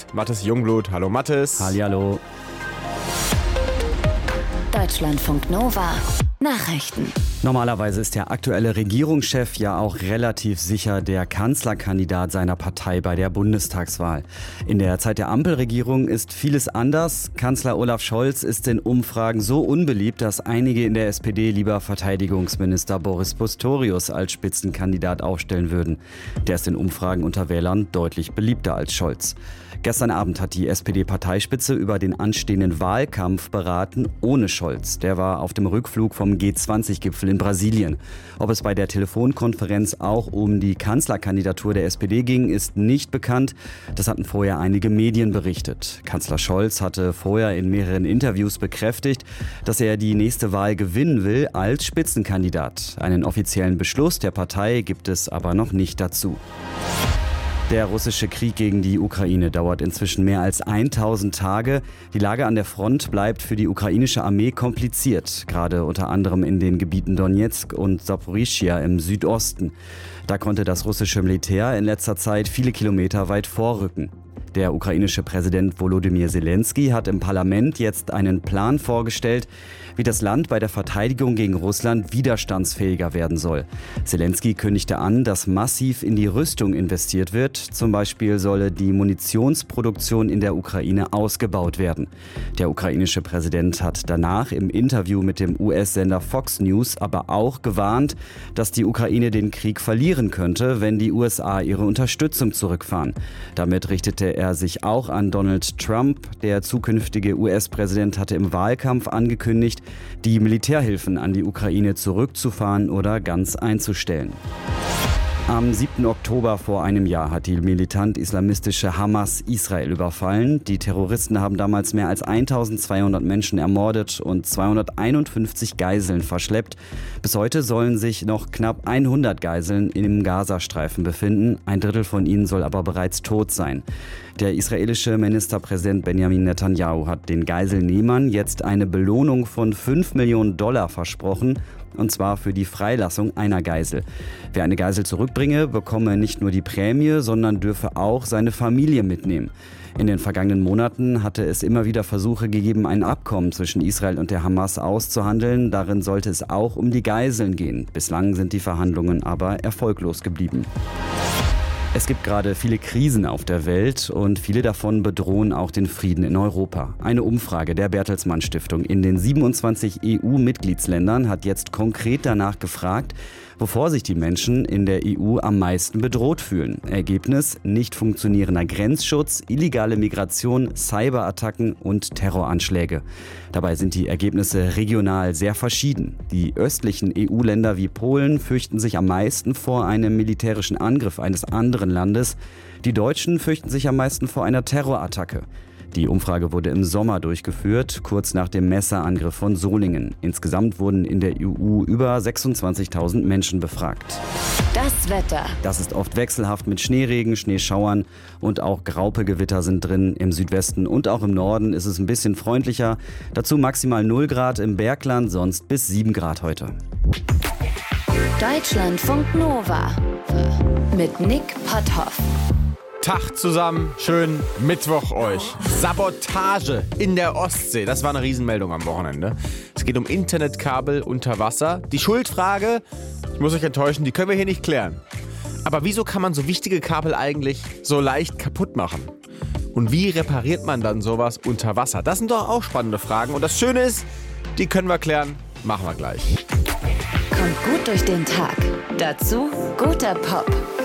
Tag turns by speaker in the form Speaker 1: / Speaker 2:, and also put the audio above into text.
Speaker 1: Mathis Jungblut. Hallo Mathis.
Speaker 2: Hallihallo.
Speaker 3: Deutschlandfunk Nova. Nachrichten.
Speaker 2: Normalerweise ist der aktuelle Regierungschef ja auch relativ sicher der Kanzlerkandidat seiner Partei bei der Bundestagswahl. In der Zeit der Ampelregierung ist vieles anders. Kanzler Olaf Scholz ist in Umfragen so unbeliebt, dass einige in der SPD lieber Verteidigungsminister Boris Pistorius als Spitzenkandidat aufstellen würden. Der ist in Umfragen unter Wählern deutlich beliebter als Scholz. Gestern Abend hat die SPD-Parteispitze über den anstehenden Wahlkampf beraten ohne Scholz. Der war auf dem Rückflug vom G20-Gipfel in Brasilien. Ob es bei der Telefonkonferenz auch um die Kanzlerkandidatur der SPD ging, ist nicht bekannt. Das hatten vorher einige Medien berichtet. Kanzler Scholz hatte vorher in mehreren Interviews bekräftigt, dass er die nächste Wahl gewinnen will als Spitzenkandidat. Einen offiziellen Beschluss der Partei gibt es aber noch nicht dazu. Der russische Krieg gegen die Ukraine dauert inzwischen mehr als 1000 Tage. Die Lage an der Front bleibt für die ukrainische Armee kompliziert, gerade unter anderem in den Gebieten Donezk und Saporischschja im Südosten. Da konnte das russische Militär in letzter Zeit viele Kilometer weit vorrücken. Der ukrainische Präsident Volodymyr Zelensky hat im Parlament jetzt einen Plan vorgestellt, wie das Land bei der Verteidigung gegen Russland widerstandsfähiger werden soll. Zelensky kündigte an, dass massiv in die Rüstung investiert wird. Zum Beispiel solle die Munitionsproduktion in der Ukraine ausgebaut werden. Der ukrainische Präsident hat danach im Interview mit dem US-Sender Fox News aber auch gewarnt, dass die Ukraine den Krieg verlieren könnte, wenn die USA ihre Unterstützung zurückfahren. Damit richtete er sich auch an Donald Trump. Der zukünftige US-Präsident hatte im Wahlkampf angekündigt, die Militärhilfen an die Ukraine zurückzufahren oder ganz einzustellen. Am 7. Oktober vor einem Jahr hat die militant-islamistische Hamas Israel überfallen. Die Terroristen haben damals mehr als 1200 Menschen ermordet und 251 Geiseln verschleppt. Bis heute sollen sich noch knapp 100 Geiseln im Gazastreifen befinden. Ein Drittel von ihnen soll aber bereits tot sein. Der israelische Ministerpräsident Benjamin Netanyahu hat den Geiselnehmern jetzt eine Belohnung von $5 Millionen versprochen. Und zwar für die Freilassung einer Geisel. Wer eine Geisel zurückbringe, bekomme nicht nur die Prämie, sondern dürfe auch seine Familie mitnehmen. In den vergangenen Monaten hatte es immer wieder Versuche gegeben, ein Abkommen zwischen Israel und der Hamas auszuhandeln. Darin sollte es auch um die Geiseln gehen. Bislang sind die Verhandlungen aber erfolglos geblieben. Es gibt gerade viele Krisen auf der Welt und viele davon bedrohen auch den Frieden in Europa. Eine Umfrage der Bertelsmann Stiftung in den 27 EU-Mitgliedsländern hat jetzt konkret danach gefragt, wovor sich die Menschen in der EU am meisten bedroht fühlen. Ergebnis: nicht funktionierender Grenzschutz, illegale Migration, Cyberattacken und Terroranschläge. Dabei sind die Ergebnisse regional sehr verschieden. Die östlichen EU-Länder wie Polen fürchten sich am meisten vor einem militärischen Angriff eines anderen Landes. Die Deutschen fürchten sich am meisten vor einer Terrorattacke. Die Umfrage wurde im Sommer durchgeführt, kurz nach dem Messerangriff von Solingen. Insgesamt wurden in der EU über 26.000 Menschen befragt.
Speaker 3: Das Wetter.
Speaker 2: Das ist oft wechselhaft mit Schneeregen, Schneeschauern und auch Graupegewitter sind drin. Im Südwesten und auch im Norden ist es ein bisschen freundlicher. Dazu maximal 0 Grad im Bergland, sonst bis 7 Grad heute.
Speaker 3: Deutschlandfunk Nova. Mit Nick Potthoff.
Speaker 1: Tag zusammen, schönen Mittwoch euch. Sabotage in der Ostsee, das war eine Riesenmeldung am Wochenende. Es geht um Internetkabel unter Wasser. Die Schuldfrage, ich muss euch enttäuschen, die können wir hier nicht klären. Aber wieso kann man so wichtige Kabel eigentlich so leicht kaputt machen? Und wie repariert man dann sowas unter Wasser? Das sind doch auch spannende Fragen. Und das Schöne ist, die können wir klären, machen wir gleich.
Speaker 3: Kommt gut durch den Tag. Dazu guter Pop.